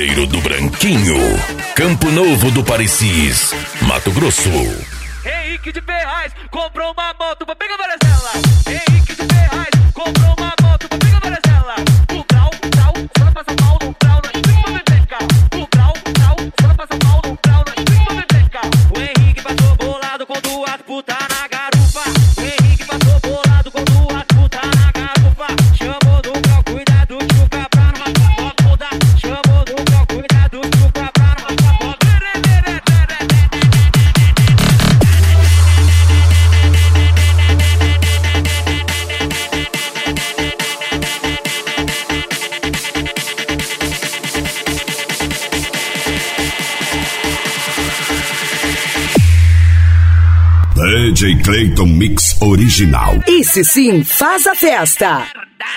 Saveiro do Branquinho, Campo Novo do Parecis, Mato Grosso. Henrique de Ferraz comprou uma moto pra pegar Varezela. Henrique de Ferraz comprou uma moto pra pegar Varezela. O grau, só não passa mal no grau, nós vamos beber cá. O grau, só não passa mal no grau, nós vamos beber cá. O Henrique passou bolado com duas putas na garupa. O Henrique passou bolado com duas putas na garupa. Chamou do grau, cuidado, chuca pra não raspar a bunda. Chamou do grau, cuidado, chuca pra não raspar a bunda. DJ Clayton Mix Original. Esse sim faz a festa.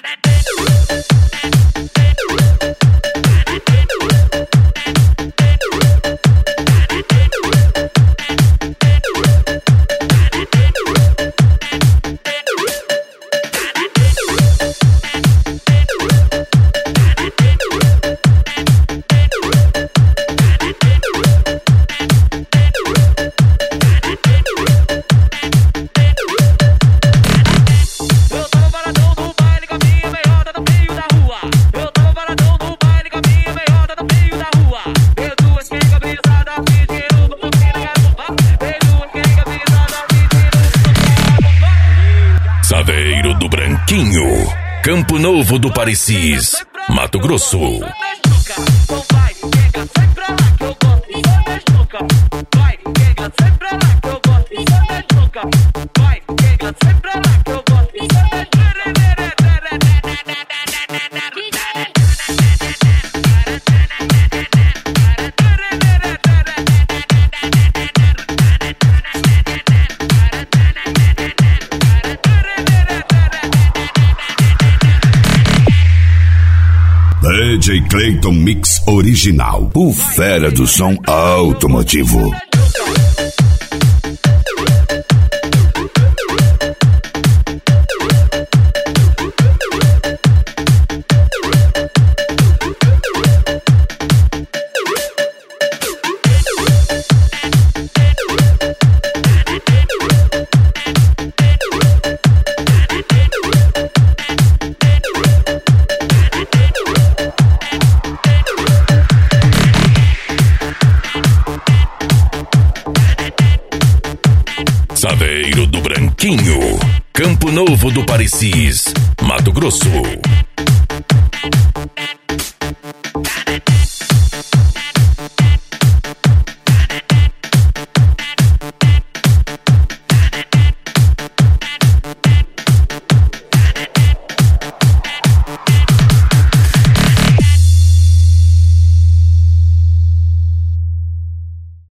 Saveiro do Branquinho, Campo Novo do Parecis, Mato Grosso. DJ Clayton Mix Original. O fera do som automotivo. Saveiro do Branquinho, Campo Novo do Parecis, Mato Grosso.